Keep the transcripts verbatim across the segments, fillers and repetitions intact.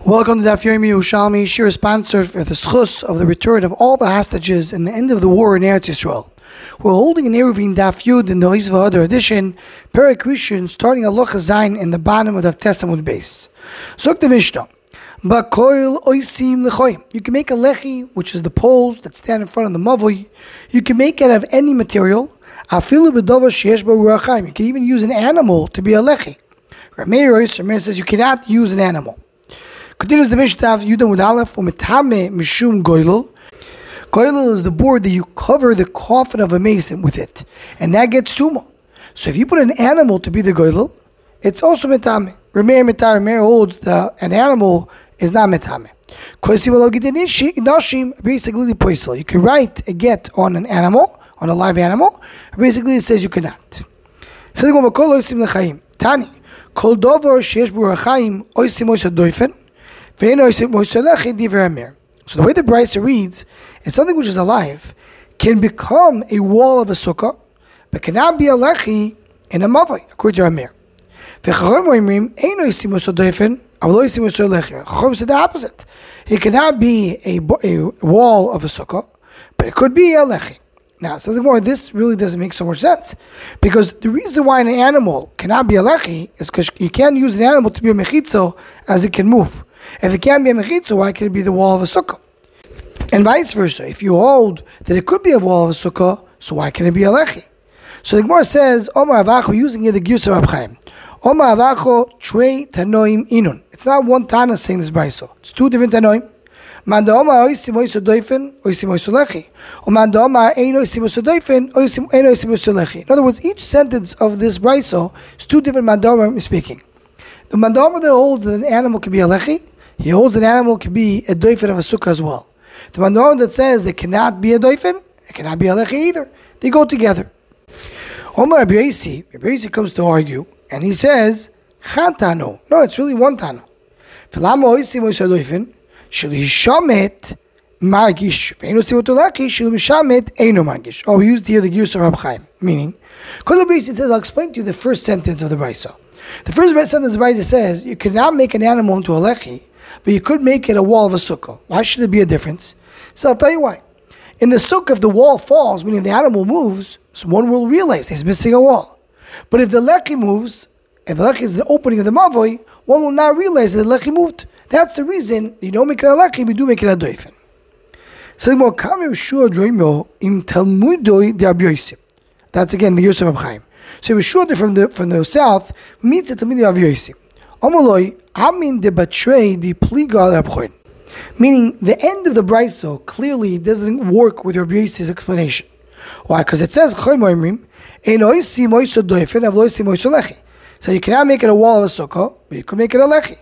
Welcome to Daf Yomi Yerushalmi. Shir is sponsored for the schus of the return of all the hostages in the end of the war in Eretz Yisrael. We're holding an Eruvin Daf Yud in the Hizvah Hadar edition, Perek Rishon, starting Halacha Zayin in the bottom of the Testamud base. Zok the Mishnah. Bakoil oisim lechoim. You can make a lechi, which is the poles that stand in front of the mavoi. You can make it out of any material. Afilu b'dova sheyesh bo ruach chaim. You can even use an animal to be a lechi. Rameir says you cannot use an animal. Continues the Mishnah of Yudah with Aleph, u'metame mishum goylel. Goylel is the board that you cover the coffin of a mason with it, and that gets tumah. So if you put an animal to be the goylel, it's also metame. Rameir metar, Rameir holds that an animal is not metame. Basically, poisel. You can write a get on an animal, on a live animal. Basically, it says you cannot. Tani, kol dover sheyesh bo ruach chaim oisim ois hadoifen. So the way the Brisa reads is something which is alive can become a wall of a sukkah, but cannot be a lechi in a mavoi, according to Ramir. Chacham said the opposite. It cannot be a, a wall of a sukkah, but it could be a lechi. Now, something more, this really doesn't make so much sense, because the reason why an animal cannot be a lechi is because you can't use an animal to be a mechitzo as it can move. If it can't be a mechitza, why can it be the wall of a sukkah? And vice versa. If you hold that it could be a wall of a sukkah, so why can it be a lechi? So the Gemara says, Omar Avacho, using here the Giyus of Rab Chaim. Omar Avacho, Trei Tanoim Inun. It's not one Tana saying this brayso. It's two different Tanoim. Man da Omar oisim oiso doifen, oisim oiso lechi. Or man da Omar ein oisim oiso doifen, oisim ein oisim oiso lechi. In other words, each sentence of this brayso is two different mandamar speaking. The mandamar that holds that an animal can be a lechi, he holds an animal can be a doifen of a sukkah as well. The mandamar that says they cannot be a doifen, it cannot be a lechi either. They go together. Omar Rabbi Yosi, Rabbi Yosi comes to argue, and he says, Chatano. No, it's really one tano. V'lama oisim oiso doifen, shelo hishamet margish. Ve'eno sivoto lechi, shelo mishamet eino margish. Oh, we used here the Giyus of Rab Chaim. Meaning, because Rabbi Yosi says, I'll explain to you the first sentence of the brayso. The first sentence of the brayso says, you cannot make an animal into a lechi, but you could make it a wall of a sukkah. Why should there be a difference? So I'll tell you why. In the sukkah, if the wall falls, meaning the animal moves, so one will realize he's missing a wall. But if the lechi moves, if the lechi is the opening of the mavoi, one will not realize that the lechi moved. That's the reason you don't make it a lechi, we do make it a doifen. That's again the Yosef of Chaim. So Yeshua from the from the south meets the Talmidei of Yosi. Omoloi amin de batrei di pliga rabchoin. Meaning the end of the brayso clearly doesn't work with Rabbi Yosi's explanation. Why? Because it says so you cannot make it a wall of a sukkah, but you can make it a lechi.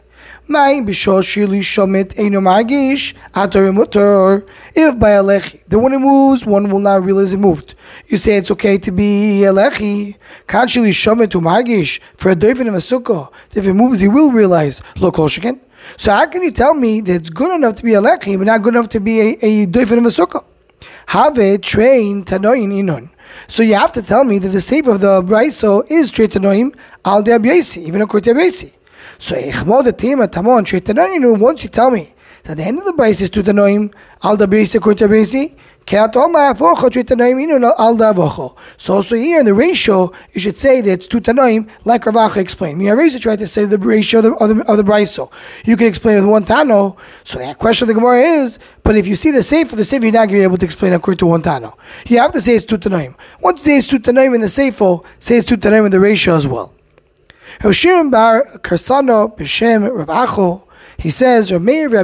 If by a lechi, then when it moves, one will not realize it moved. You say it's okay to be a lechi. Can't shili shomet to margish for a doifen of a sukkah. If it moves, he will realize. Lo kol sheken. So how can you tell me that it's good enough to be a lechi, but not good enough to be a, a doifen of a sukkah? Have it train tanoim inon. So you have to tell me that the save of the brayso is trei tanoim al de abiyasi, even according to abiyasi. So ichmod the tema tamon trei tanoim. Once you tell me that the end of the brayso is two tanoim al de abiyasi according to abiyasi, can't omar avocho trei tanoim inon al de avocho. So also here in the ratio, you should say that it's two tanoim, like Rav Acha explained. Me, I raised tried to say the ratio of the of the, of the brayso. You can explain it with one tano. So the question of the Gemara is, but if you see the sefer, the sefer you're not going to be able to explain according to one tano. You have to say it's two tanoim. Once you say it's two tanoim in the sefer, say it's two tanoim in the ratio as well. Hoshim bar Karsano b'shem Rav Acho. He says, all three of them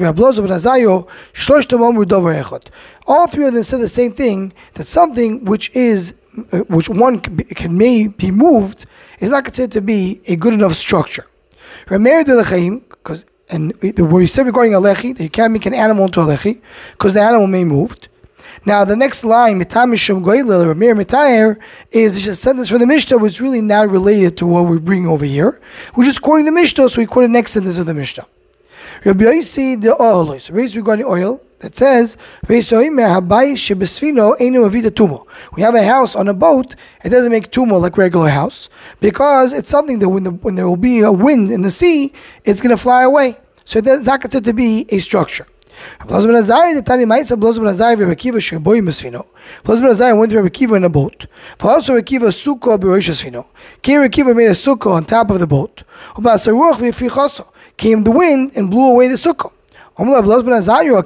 said the same thing, that something which is, uh, which one can, be, can may be moved, is not considered to be a good enough structure. Because and where he said regarding a lechi, that you can't make an animal into a lechi, because the animal may move. Now the next line, is just a sentence from the Mishnah, which is really not related to what we're bringing over here. We're just quoting the Mishnah, so we quote the next sentence of the Mishnah. Rabbi Yosi the oil, so basically regarding oil, that says, we have a house on a boat, it doesn't make tumo like regular house, because it's something that when, the, when there will be a wind in the sea, it's going to fly away. so it's not considered to be a structure. Blazer ben Azariah, the Tani Ma'isa, Blazer ben Azariah, Rebbe Akiva, Sheboy Misfino. Blazer ben Azariah went to Rebbe Akiva in a boat. For also Rebbe Akiva, Sukkah, Berosh Sfino. Came Rebbe Akiva, made a Sukkah on top of the boat. Ubasaruach v'frichaso. Came the wind and blew away the Sukkah. So Blazer ben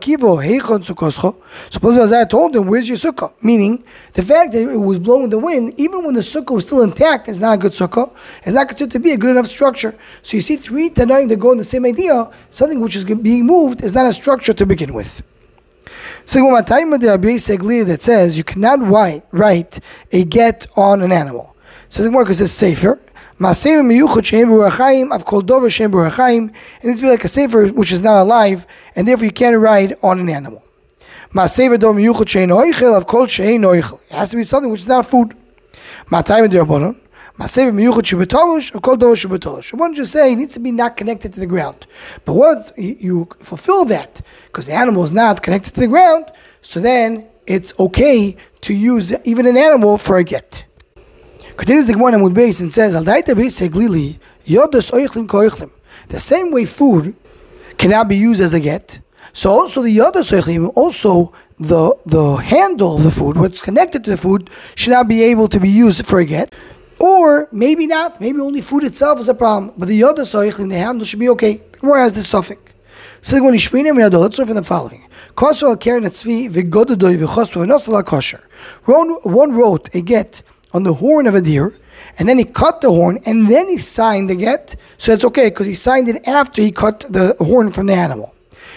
Azariah told him, where's your sukkah? Meaning, the fact that it was blowing the wind, even when the sukkah was still intact, is not a good sukkah. It's not considered to be a good enough structure. So you see three Tanaim that go in the same idea, something which is being moved is not a structure to begin with. That says you cannot write, write a get on an animal. Says the because it's safer. I've called Dover Shem Burachayim, and it needs to be like a sefer which is not alive, and therefore you can't ride on an animal. I've called Shein Noichel. It has to be something which is not food. I've called Dover Shabbatolosh. I want to just say it needs to be not connected to the ground. But once you fulfill that, because the animal is not connected to the ground, so then it's okay to use even an animal for a get. Continues the Gemara Amud Beis and says, the same way food cannot be used as a get, so also the Yodas Oichlim, also the the handle of the food, what's connected to the food, should not be able to be used for a get. Or maybe not, maybe only food itself is a problem, but the Yodas Oichlim, the handle, should be okay. The Gemara has this suffix. So let's learn from the following. One, one wrote a get on the horn of a deer, and then he cut the horn, and then he signed the get, so it's okay, because he signed it after he cut the horn from the animal.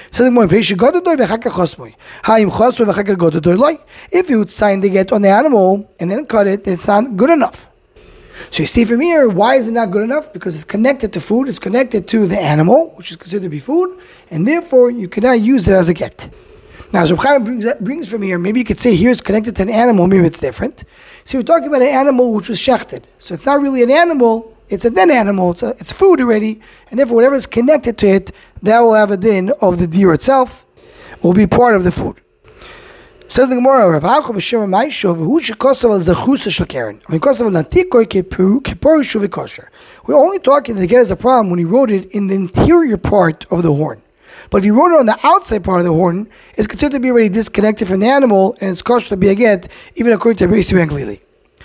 If you would sign the get on the animal, and then cut it, it's not good enough. So you see from here, why is it not good enough? Because it's connected to food, it's connected to the animal, which is considered to be food, and therefore you cannot use it as a get. Now, as Reb Chaim brings, brings from here, maybe you could say here it's connected to an animal, maybe it's different. See, we're talking about an animal which was shechted. So it's not really an animal, it's a dead animal, it's, a, it's food already, and therefore whatever is connected to it, that will have a din of the deer itself, will be part of the food. Says the Gemara, Rav Acha b'Shem Ma'ishav, who shekosav al zachusa shel keren. I mean, kosav al natikoy keporu shuvi kosher. We're only talking that the get is a problem when he wrote it in the interior part of the horn. But if you wrote it on the outside part of the horn, it's considered to be already disconnected from the animal, and it's kosher to be a get, even according to Rabbi Yossi ben Glili.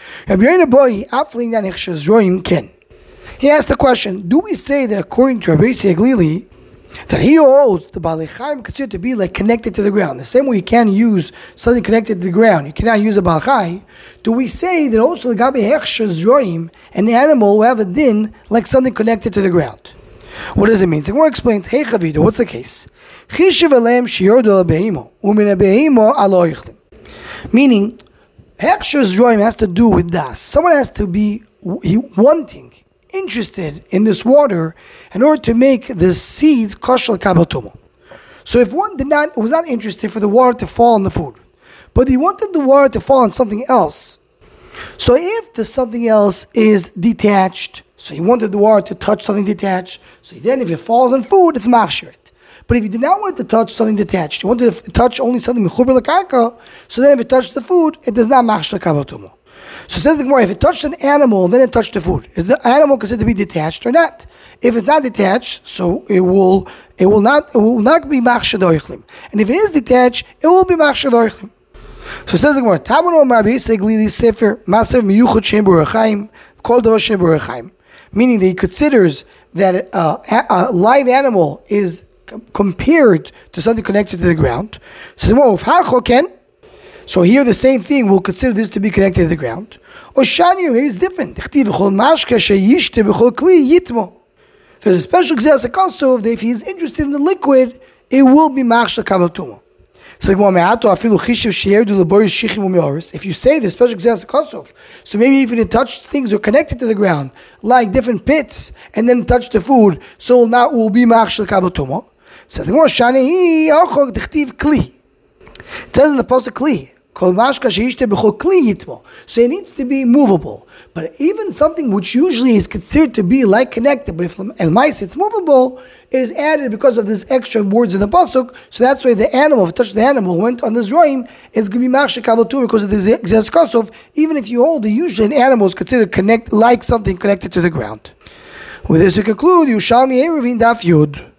He asked the question, do we say that according to Rabbi Yossi ben Glili, that he holds the Balei Chaim considered to be like connected to the ground? The same way you can't use something connected to the ground, you cannot use a Balei Chaim. Do we say that also the Gabi Hechsha Zroim, an animal will have a din like something connected to the ground? What does it mean? The Gemara explains, hey Chavido, what's the case? Meaning, Hechsher Zroim has to do with das. Someone has to be wanting, interested in this water in order to make the seeds kosher kabel tumah. So if one did not was not interested for the water to fall on the food, but he wanted the water to fall on something else, so if the something else is detached, so he wanted the water to touch something detached, so then if it falls on food, it's machshirit. But if he did not want it to touch something detached, he wanted to touch only something mechuber l'karka, so then if it touched the food, it does not machshir kabel tumah. So says the Gemara, if it touched an animal, then it touched the food. Is the animal considered to be detached or not? If it's not detached, so it will it will not it will not be machshir doichlim. And if it is detached, it will be machshir doichlim. So says the Gemara, Tabano Rabbi Yossi Glili Sefer Masev Miyuchot Shem B'Orechaim Kol Dor Shem B'Orechaim, meaning that he considers that a, a live animal is compared to something connected to the ground. So the Gemara, Ken. So here the same thing, we'll consider this to be connected to the ground. Or Shani, maybe it's different. There's a special gzeras hakosov that if he is interested in the liquid, it will be machshir kabel tumah. So if you say the special gzeras hakosov, so maybe if it touched things or connected to the ground, like different pits, and then touch the food, so now it will be machshir kabel tumah. Says the Gemara, Shani, kli. It says in the pasuk kli. So it needs to be movable. But even something which usually is considered to be like connected, but if el mais it's movable, it is added because of this extra words in the pasuk. So that's why the animal, if it touched the animal, went on this roim, it's going to be machshir kabel tumah because of this gzeras hakosov. Even if you hold it, usually an animal is considered connect like something connected to the ground. With this we conclude, Yerushalmi Eruvin Daf Yud.